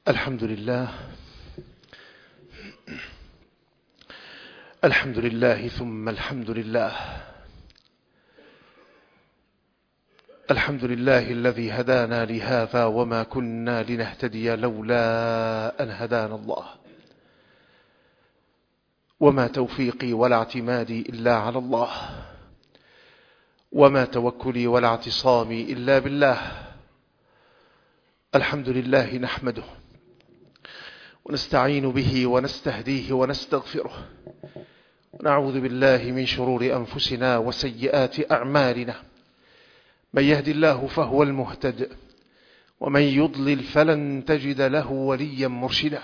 الحمد لله. الحمد لله ثم الحمد لله. الحمد لله الذي هدانا لهذا وما كنا لنهتدي لولا أن هدانا الله، وما توفيقي ولا اعتمادي إلا على الله، وما توكلي ولا اعتصامي إلا بالله. الحمد لله نحمده ونستعين به ونستهديه ونستغفره، ونعوذ بالله من شرور أنفسنا وسيئات أعمالنا. من يهد الله فهو المهتد، ومن يضلل فلن تجد له وليا مرشدا.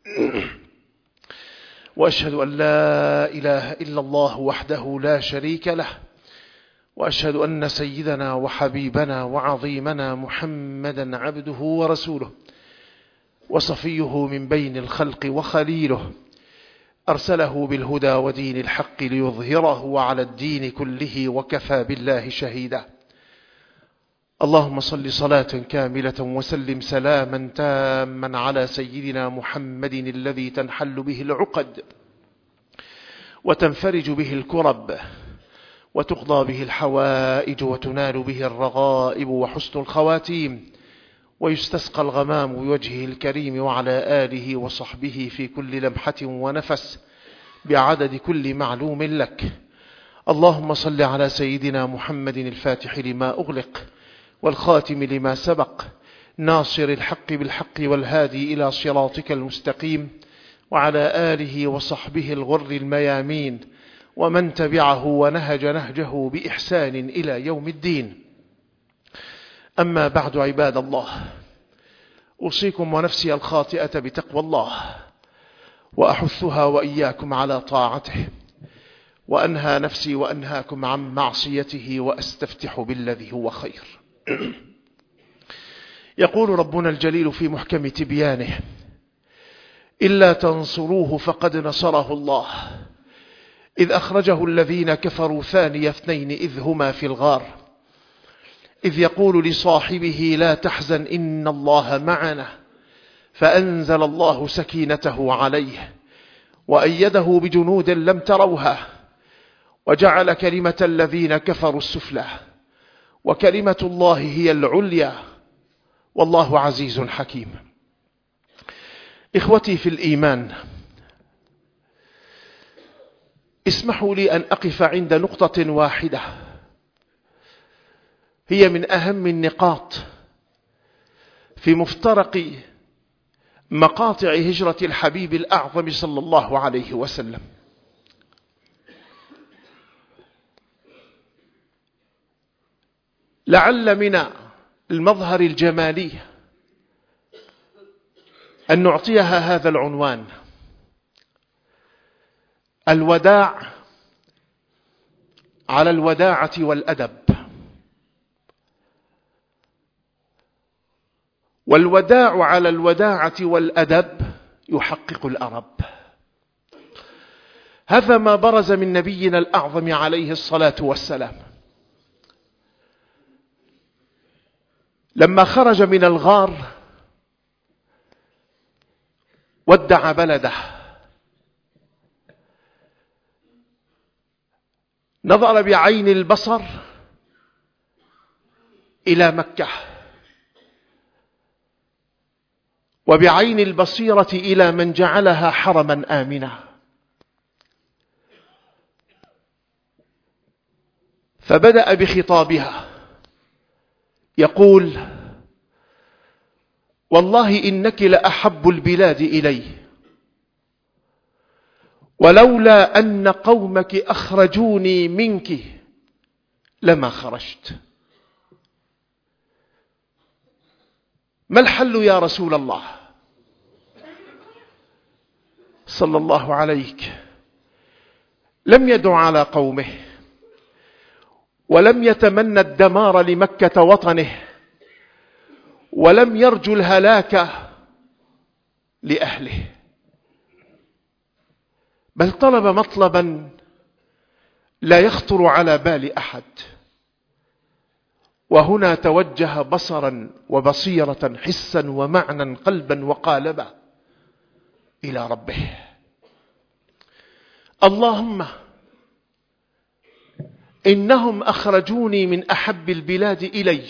وأشهد أن لا إله إلا الله وحده لا شريك له، وأشهد أن سيدنا وحبيبنا وعظيمنا محمدا عبده ورسوله، وصفيه من بين الخلق وخليله، أرسله بالهدى ودين الحق ليظهره على الدين كله، وكفى بالله شهيدا. اللهم صل صلاة كاملة وسلم سلاما تاما على سيدنا محمد الذي تنحل به العقد وتنفرج به الكرب وتقضى به الحوائج وتنال به الرغائب وحسن الخواتيم، ويستسقى الغمام بوجهه الكريم وعلى آله وصحبه في كل لمحة ونفس بعدد كل معلوم لك. اللهم صل على سيدنا محمد الفاتح لما أغلق والخاتم لما سبق، ناصر الحق بالحق والهادي إلى صراطك المستقيم، وعلى آله وصحبه الغر الميامين، ومن تبعه ونهج نهجه بإحسان إلى يوم الدين. أما بعد، عباد الله، أوصيكم ونفسي الخاطئة بتقوى الله، وأحثها وإياكم على طاعته، وأنهى نفسي وأنهاكم عن معصيته، وأستفتح بالذي هو خير. يقول ربنا الجليل في محكم تبيانه: إلا تنصروه فقد نصره الله، إذ أخرجه الذين كفروا ثاني اثنين إذ هما في الغار، إذ يقول لصاحبه لا تحزن إن الله معنا، فأنزل الله سكينته عليه وأيده بجنود لم تروها، وجعل كلمة الذين كفروا السفلى، وكلمة الله هي العليا، والله عزيز حكيم. إخوتي في الإيمان، اسمحوا لي أن أقف عند نقطة واحدة هي من أهم النقاط في مفترق مقاطع هجرة الحبيب الأعظم صلى الله عليه وسلم. لعل من المظهر الجمالي أن نعطيها هذا العنوان: الوداع على الوداعة والأدب. والوداع على الوداعة والأدب يحقق الأرب. هذا ما برز من نبينا الأعظم عليه الصلاة والسلام لما خرج من الغار ودع بلده، نظر بعين البصر إلى مكة، وبعين البصيرة إلى من جعلها حرما آمنا، فبدأ بخطابها يقول: والله إنك لأحب البلاد إلي، ولولا أن قومك أخرجوني منك لما خرجت. ما الحل يا رسول الله صلى الله عليك؟ لم يدع على قومه، ولم يتمنى الدمار لمكة وطنه، ولم يرجو الهلاك لأهله، بل طلب مطلبا لا يخطر على بال أحد، وهنا توجه بصرا وبصيرة حسا ومعنى قلبا وقالبا إلى ربه. اللهم إنهم أخرجوني من أحب البلاد إلي.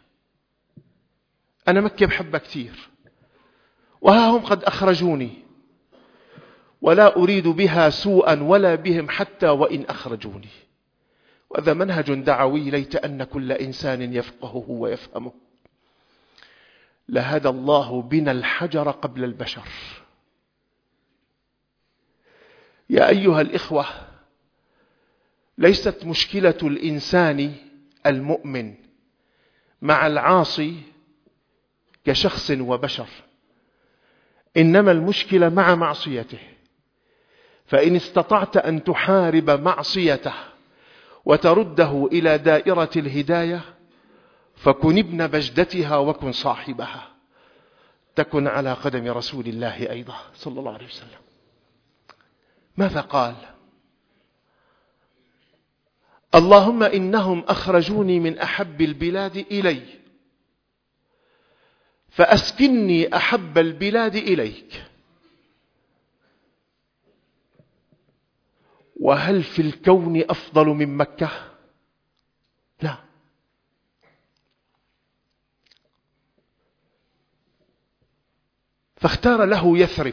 أنا مكة بحبها كثير، وها هم قد أخرجوني، ولا أريد بها سوءا ولا بهم حتى وإن أخرجوني. وهذا منهج دعوي ليت أن كل إنسان يفقهه ويفهمه. لهدى الله بنا الحجر قبل البشر. يا أيها الإخوة، ليست مشكلة الإنسان المؤمن مع العاصي كشخص وبشر، إنما المشكلة مع معصيته. فإن استطعت أن تحارب معصيته وترده إلى دائرة الهداية فكن ابن بجدتها وكن صاحبها، تكن على قدم رسول الله أيضا صلى الله عليه وسلم. ماذا قال؟ اللهم إنهم أخرجوني من أحب البلاد إلي فأسكنني أحب البلاد إليك. وهل في الكون أفضل من مكة؟ لا. فاختار له يثرب،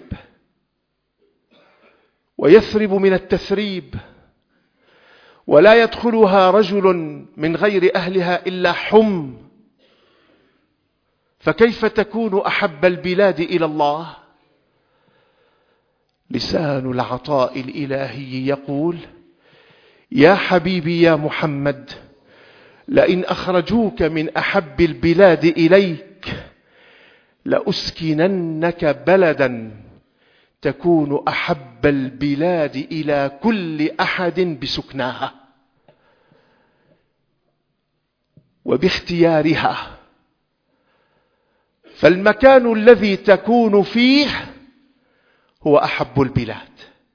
ويثرب من التثريب، ولا يدخلها رجل من غير أهلها إلا حم. فكيف تكون أحب البلاد إلى الله؟ لسان العطاء الإلهي يقول: يا حبيبي يا محمد، لئن أخرجوك من أحب البلاد إليك لأسكننك بلدا تكون أحب البلاد إلى كل أحد بسكناها وباختيارها. فالمكان الذي تكون فيه هو أحب البلاد.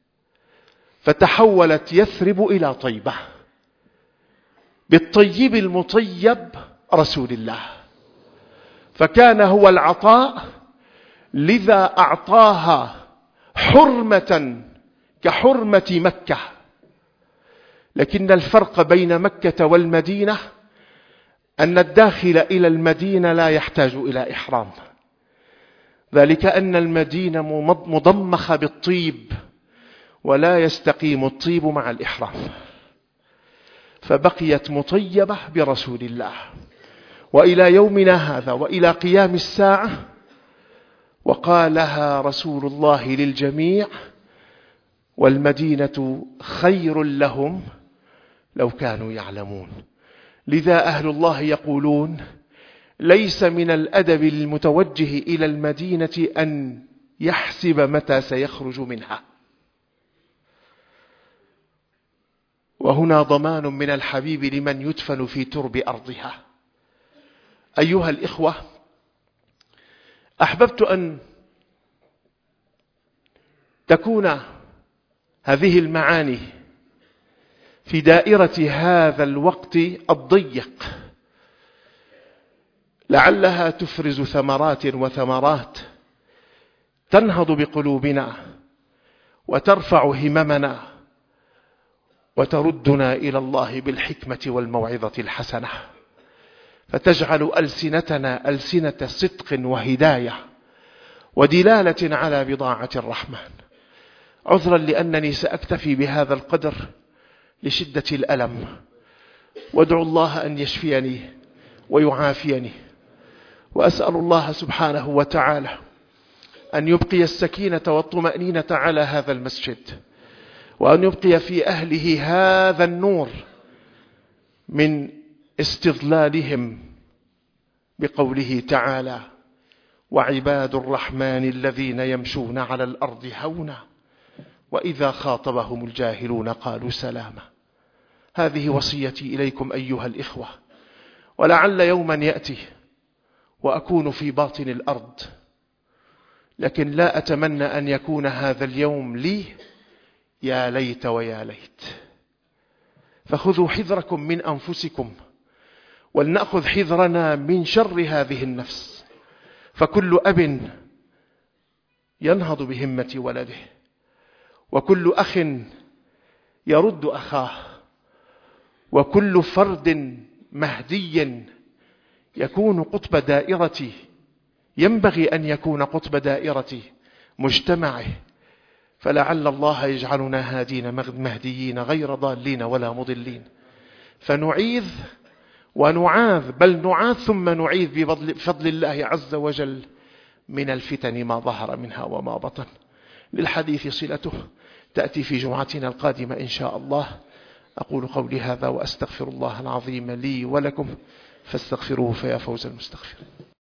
فتحولت يثرب إلى طيبة، بالطيب المطيب رسول الله، فكان هو العطاء، لذا أعطاها حرمة كحرمة مكة. لكن الفرق بين مكة والمدينة أن الداخل إلى المدينة لا يحتاج إلى إحرام، ذلك أن المدينة مضمخة بالطيب ولا يستقيم الطيب مع الإحرام، فبقيت مطيبة برسول الله وإلى يومنا هذا وإلى قيام الساعة. وقالها رسول الله للجميع: والمدينة خير لهم لو كانوا يعلمون. لذا أهل الله يقولون: ليس من الأدب المتوجه إلى المدينة أن يحسب متى سيخرج منها. وهنا ضمان من الحبيب لمن يدفن في ترب أرضها. أيها الإخوة، أحببت أن تكون هذه المعاني في دائرة هذا الوقت الضيق، لعلها تفرز ثمرات وثمرات تنهض بقلوبنا وترفع هممنا وتردنا إلى الله بالحكمة والموعظة الحسنة، فتجعل ألسنتنا ألسنة صدق وهداية ودلالة على بضاعة الرحمن. عذرا لأنني سأكتفي بهذا القدر لشدة الألم، وادعو الله أن يشفيني ويعافيني. وأسأل الله سبحانه وتعالى أن يبقي السكينة والطمأنينة على هذا المسجد، وأن يبقي في أهله هذا النور من استظلالهم بقوله تعالى: وعباد الرحمن الذين يمشون على الأرض هونا وإذا خاطبهم الجاهلون قالوا سلاما. هذه وصيتي إليكم أيها الإخوة، ولعل يوما يأتي وأكون في باطن الأرض، لكن لا أتمنى أن يكون هذا اليوم لي. يا ليت ويا ليت. فخذوا حذركم من أنفسكم ولنأخذ حذرنا من شر هذه النفس. فكل أب ينهض بهمة ولده، وكل أخ يرد أخاه، وكل فرد مهدي يكون قطب دائرة، ينبغي أن يكون قطب دائرة مجتمعه. فلعل الله يجعلنا هادين مهديين غير ضالين ولا مضلين، فنعيذ ونعاذ، بل نعاذ ثم نعيذ بفضل الله عز وجل من الفتن ما ظهر منها وما بطن. للحديث صلته تأتي في جمعتنا القادمة إن شاء الله. أقول قولي هذا وأستغفر الله العظيم لي ولكم، فاستغفروه فيا فوز المستغفرين.